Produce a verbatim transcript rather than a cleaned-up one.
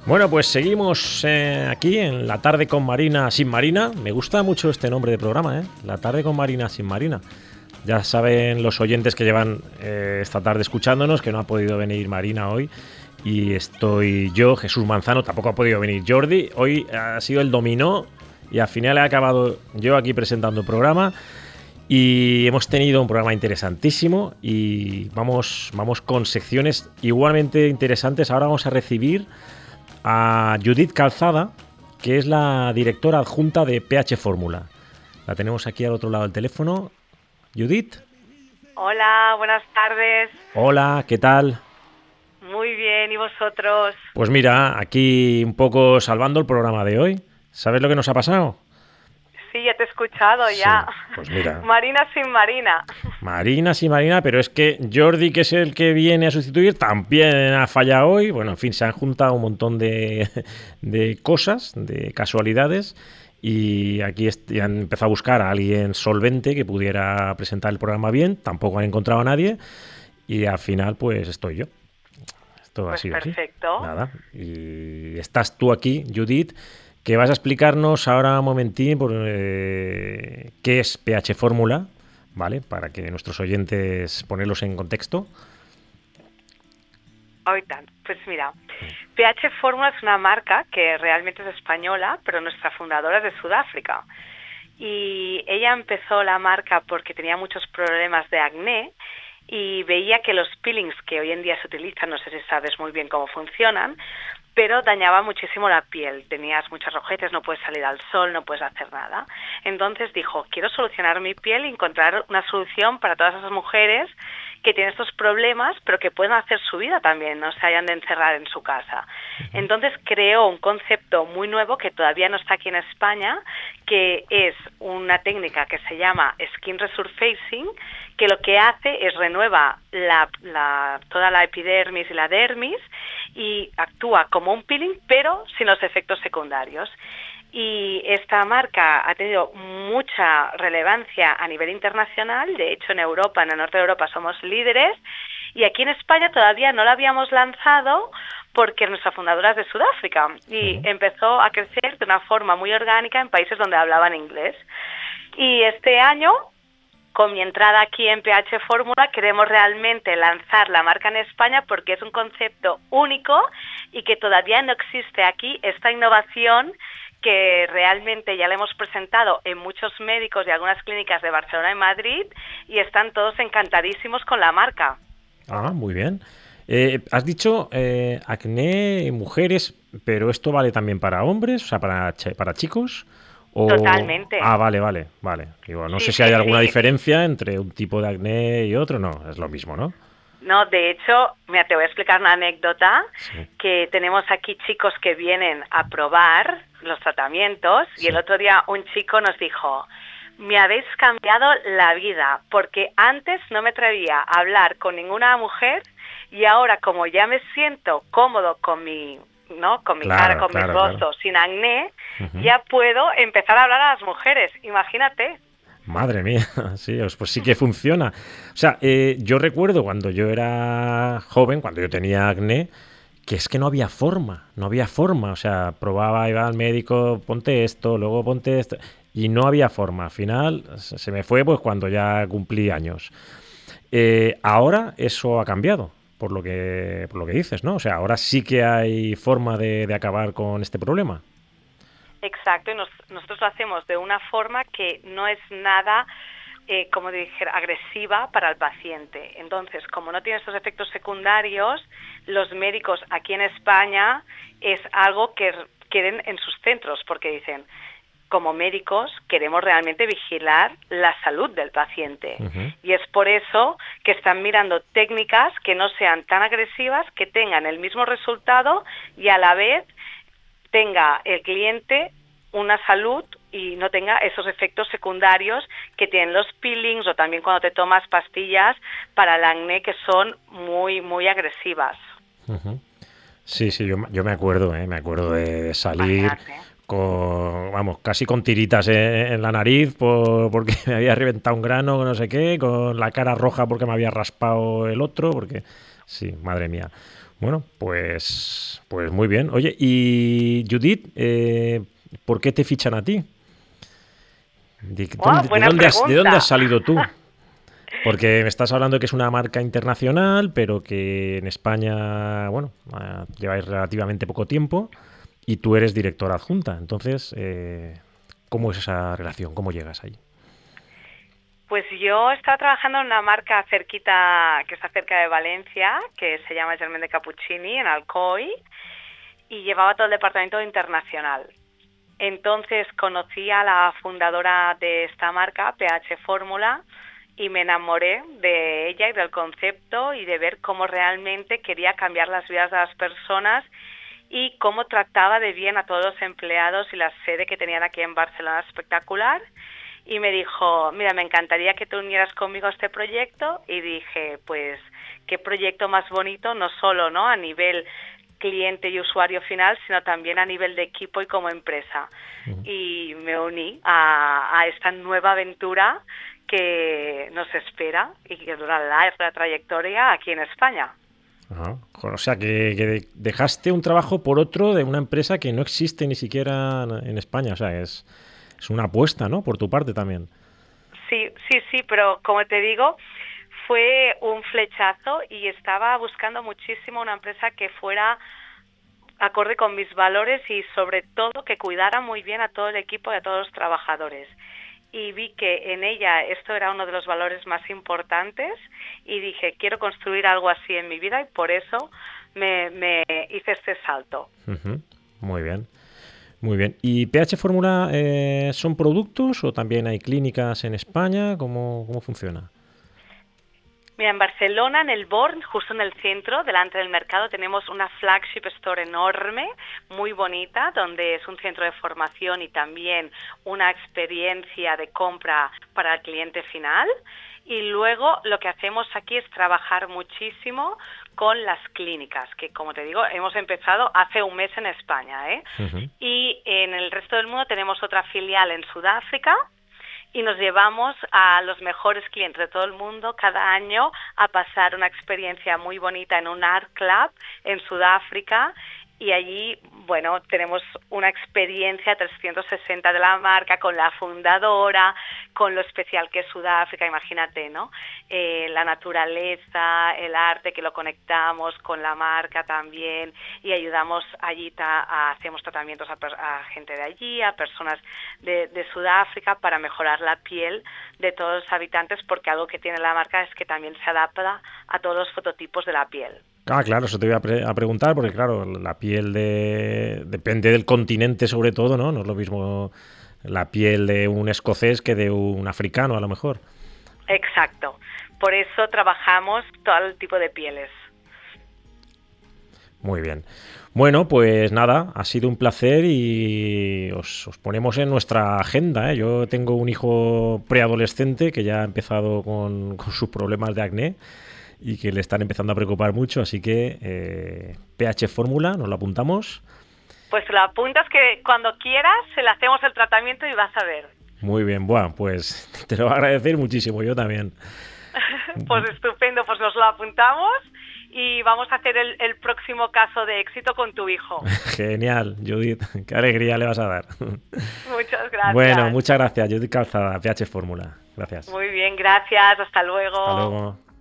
Bueno, pues seguimos eh, aquí en La Tarde con Marina sin Marina. Me gusta mucho este nombre de programa, ¿eh? La Tarde con Marina sin Marina. Ya saben los oyentes que llevan eh, esta tarde escuchándonos que no ha podido venir Marina hoy. Y estoy yo, Jesús Manzano, tampoco ha podido venir Jordi. Hoy ha sido el dominó y al final he acabado yo aquí presentando el programa. Y hemos tenido un programa interesantísimo y vamos, vamos con secciones igualmente interesantes. Ahora vamos a recibir a Judith Calzada, que es la directora adjunta de P H Fórmula. La tenemos aquí al otro lado del teléfono. Judith. Hola, buenas tardes. Hola, ¿qué tal? Muy bien, ¿y vosotros? Pues mira, aquí un poco salvando el programa de hoy. ¿Sabes lo que nos ha pasado? Sí, ya te he escuchado, ya. Sí, pues mira. Marina sin Marina. Marina sin Marina, pero es que Jordi, que es el que viene a sustituir, también ha fallado hoy. Bueno, en fin, se han juntado un montón de, de cosas, de casualidades. Y aquí han empezado a buscar a alguien solvente que pudiera presentar el programa bien. Tampoco han encontrado a nadie. Y al final, pues estoy yo. Esto pues ha sido perfecto. Así. Nada. Y estás tú aquí, Judith, que vas a explicarnos ahora un momentín por, eh, qué es P H Fórmula, ¿vale? Para que nuestros oyentes ponerlos en contexto. Ahorita, pues mira, P H Fórmula es una marca que realmente es española, pero nuestra fundadora es de Sudáfrica. Y ella empezó la marca porque tenía muchos problemas de acné y veía que los peelings que hoy en día se utilizan, no sé si sabes muy bien cómo funcionan, pero dañaba muchísimo la piel. Tenías muchas rojeces, no puedes salir al sol, no puedes hacer nada. Entonces dijo, quiero solucionar mi piel y encontrar una solución para todas esas mujeres que tienen estos problemas, pero que pueden hacer su vida también, no se hayan de encerrar en su casa. Entonces creó un concepto muy nuevo que todavía no está aquí en España, que es una técnica que se llama Skin Resurfacing, que lo que hace es renueva la, la, toda la epidermis y la dermis y actúa como un peeling, pero sin los efectos secundarios. Y esta marca ha tenido mucha relevancia a nivel internacional. De hecho, en Europa, en el norte de Europa, somos líderes. Y aquí en España todavía no la habíamos lanzado porque nuestra fundadora es de Sudáfrica. Y uh-huh. empezó a crecer de una forma muy orgánica en países donde hablaban inglés. Y este año, con mi entrada aquí en P H Fórmula, queremos realmente lanzar la marca en España porque es un concepto único y que todavía no existe aquí esta innovación que realmente ya le hemos presentado en muchos médicos y algunas clínicas de Barcelona y Madrid y están todos encantadísimos con la marca. Ah, muy bien. Eh, has dicho eh, acné en mujeres, pero ¿esto vale también para hombres? O sea, para, ch- para chicos. O... Totalmente. Ah, vale, vale, vale. Digo, no sí, sé si sí, hay alguna sí. diferencia entre un tipo de acné y otro. No, es lo mismo, ¿no? No, de hecho, mira, te voy a explicar una anécdota, sí. que tenemos aquí chicos que vienen a probar los tratamientos sí. y el otro día un chico nos dijo, me habéis cambiado la vida, porque antes no me atrevía a hablar con ninguna mujer y ahora como ya me siento cómodo con mi... ¿no? Con mi claro, cara, con claro, mi rostro, claro. sin acné, uh-huh. ya puedo empezar a hablar a las mujeres, imagínate. Madre mía, sí, pues sí que funciona. O sea, eh, yo recuerdo cuando yo era joven, cuando yo tenía acné, que es que no había forma, no había forma. O sea, probaba, iba al médico, ponte esto, luego ponte esto, y no había forma. Al final se me fue pues cuando ya cumplí años. Eh, ahora eso ha cambiado, por lo que por lo que dices, ¿no? O sea, ahora sí que hay forma de, de acabar con este problema. Exacto, y nos, nosotros lo hacemos de una forma que no es nada, eh, como dije, agresiva para el paciente. Entonces, como no tiene estos efectos secundarios, los médicos aquí en España es algo que quieren en sus centros, porque dicen, como médicos queremos realmente vigilar la salud del paciente. Uh-huh. Y es por eso que están mirando técnicas que no sean tan agresivas, que tengan el mismo resultado y a la vez tenga el cliente una salud y no tenga esos efectos secundarios que tienen los peelings o también cuando te tomas pastillas para el acné que son muy, muy agresivas. Uh-huh. Sí, sí, yo, yo me acuerdo, ¿eh? me acuerdo de salir con, vamos, casi con tiritas en, en la nariz por, porque me había reventado un grano, no sé qué, con la cara roja porque me había raspado el otro, porque sí, madre mía. Bueno, pues, pues muy bien. Oye, y Judith, eh, ¿por qué te fichan a ti? ¿De, Oh, dónde, buena de, dónde has, ¿De dónde has pregunta. salido tú? Porque me estás hablando que es una marca internacional, pero que en España, bueno, eh, lleváis relativamente poco tiempo y tú eres directora adjunta. Entonces, eh, ¿cómo es esa relación? ¿Cómo llegas ahí? Pues yo estaba trabajando en una marca cerquita, que está cerca de Valencia, que se llama Germain de Cappuccini, en Alcoy, y llevaba todo el departamento internacional. Entonces conocí a la fundadora de esta marca, P H Fórmula, y me enamoré de ella y del concepto y de ver cómo realmente quería cambiar las vidas de las personas y cómo trataba de bien a todos los empleados, y la sede que tenían aquí en Barcelona espectacular. Y me dijo, mira, me encantaría que te unieras conmigo a este proyecto. Y dije, pues, qué proyecto más bonito, no solo, ¿no?, a nivel cliente y usuario final, sino también a nivel de equipo y como empresa. Uh-huh. Y me uní a, a esta nueva aventura que nos espera y que dura la trayectoria aquí en España. Ajá. O sea, que, que dejaste un trabajo por otro de una empresa que no existe ni siquiera en España. O sea, es, es una apuesta, ¿no?, por tu parte también. Sí, sí, sí, pero como te digo, fue un flechazo y estaba buscando muchísimo una empresa que fuera acorde con mis valores y sobre todo que cuidara muy bien a todo el equipo y a todos los trabajadores. Y vi que en ella esto era uno de los valores más importantes y dije, quiero construir algo así en mi vida, y por eso me, me hice este salto. Uh-huh. Muy bien, muy bien. ¿Y P H Fórmula eh, son productos o también hay clínicas en España? ¿Cómo, cómo funciona? Mira, en Barcelona, en el Born, justo en el centro, delante del mercado, tenemos una flagship store enorme, muy bonita, donde es un centro de formación y también una experiencia de compra para el cliente final. Y luego lo que hacemos aquí es trabajar muchísimo con las clínicas, que como te digo, hemos empezado hace un mes en España, ¿eh? Uh-huh. Y en el resto del mundo tenemos otra filial en Sudáfrica, y nos llevamos a los mejores clientes de todo el mundo cada año a pasar una experiencia muy bonita en un art club en Sudáfrica. Y allí, bueno, tenemos una experiencia trescientos sesenta de la marca, con la fundadora, con lo especial que es Sudáfrica, imagínate, ¿no? Eh, la naturaleza, el arte, que lo conectamos con la marca también, y ayudamos allí, ta, a, hacemos tratamientos a, a gente de allí, a personas de, de Sudáfrica, para mejorar la piel de todos los habitantes, porque algo que tiene la marca es que también se adapta a todos los fototipos de la piel. Ah, claro, eso te iba a, pre- a preguntar, porque claro, la piel de depende del continente sobre todo, ¿no? No es lo mismo la piel de un escocés que de un africano, a lo mejor. Exacto. Por eso trabajamos todo el tipo de pieles. Muy bien. Bueno, pues nada, ha sido un placer y os, os ponemos en nuestra agenda, ¿eh? Yo tengo un hijo preadolescente que ya ha empezado con, con sus problemas de acné y que le están empezando a preocupar mucho, así que eh, P H Fórmula, nos lo apuntamos. Pues lo apuntas, que cuando quieras se le hacemos el tratamiento y vas a ver. Muy bien, bueno, pues te lo voy a agradecer muchísimo, yo también. Pues estupendo, pues nos lo apuntamos y vamos a hacer el, el próximo caso de éxito con tu hijo. Genial, Judith, qué alegría le vas a dar. Muchas gracias. Bueno, muchas gracias, Judith Calzada, P H Fórmula. Gracias. Muy bien, gracias, hasta luego. Hasta luego.